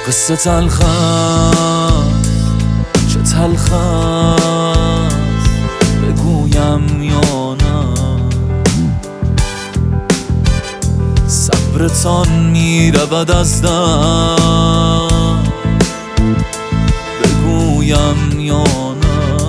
قصه تلخ است، چه تلخ است بگویم یا نه. صبرتان میرود از دست، بگویم یا نه.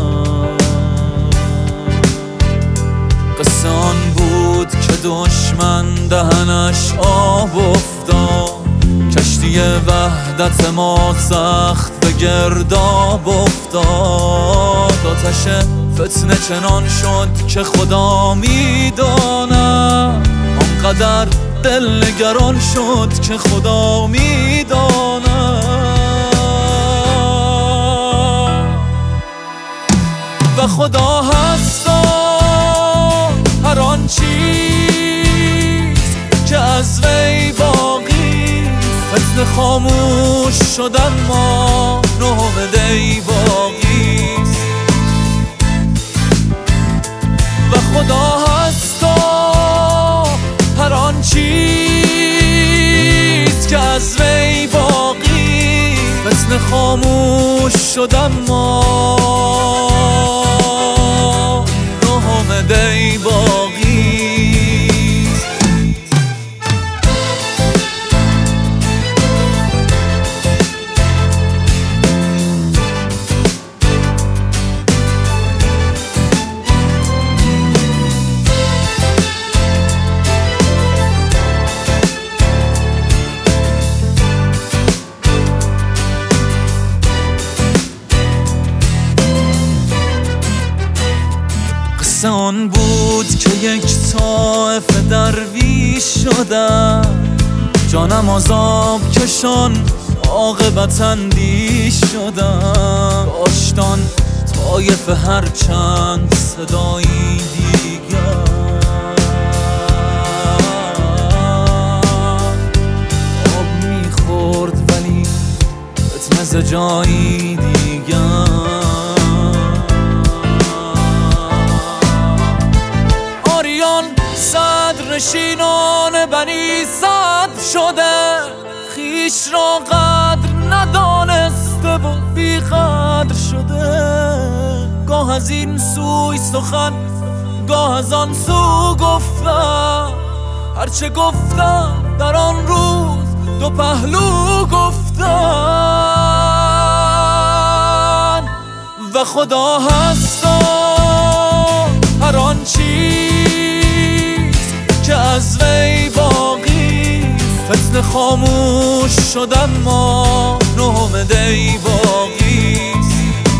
قصه آن بود که دشمن دهنش آب افتاد، کشتی وحدت ما سخت به گرداب افتاد. آتش فتنه چنان شد که خدا میداند، آنقدر دل نگران شد که خدا میداند. و خدا هست هر آن چیز که از وی باقی، فتنه خاموش شدن ما نومدی باقیست. و خدا هست هر آن چیز که از وی باقی، فتنه خاموش شدن ما نومدی باقی. آن بود که یک طایفه درویش شدن، جانم عذاب کشان عاقبت اندیش شدن. داشتان طایفه هر چند صدایی دیگر، آب میخورد ولی فتنه ز جایی دیگر. صدر نشینان بنی صدر شده، خیش را قدر ندانسته و بی قدر شده. گاه از این سوی سخن، گاه از آن سو گفتم، هرچه گفتم در آن روز دو پهلو گفتن. و خدا هست هر آن چیز که از وی باقی، فتنه خاموش شدن ما نومدی باقیست.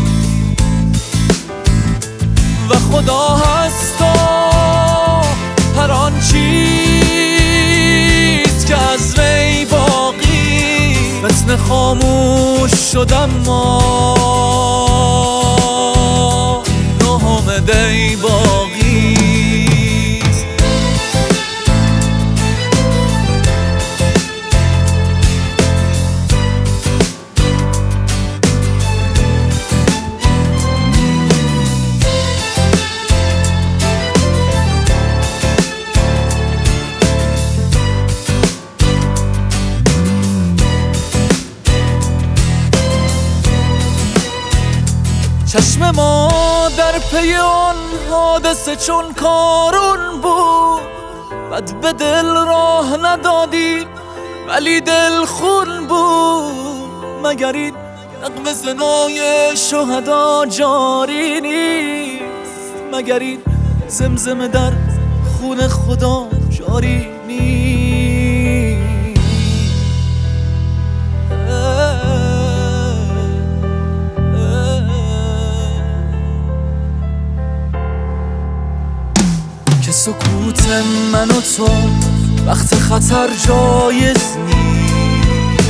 و خدا هست هر آن چیز که از وی باقی، فتنه خاموش شدن ما نومدی باقی. چشم ما در پی آن حادثه چون کارون بود، بد به دل راه ندادیم ولی دل خون بود. مگر این نغمه زنای شهدا جاری نیست؟ مگر این زمزمه در خون خدا جاری نیست؟ سکوت من و تو وقت خطر جایز نیست.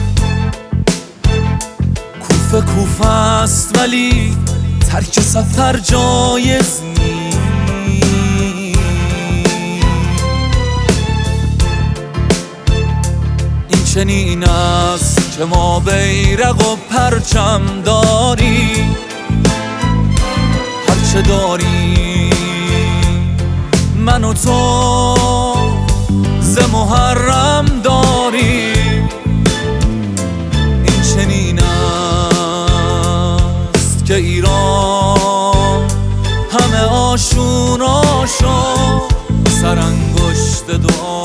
کوفه کوفه است ولی ترک سفر جایز نیست. این چنین است که ما بیرق و پرچم داریم، هرچه داریم من و تو ز محرم داریم. که ایران همه آشونا شد سرانگشت دعا.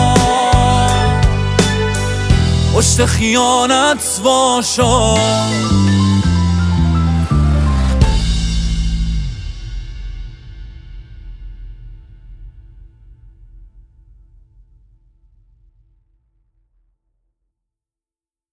پشت خیانت واشا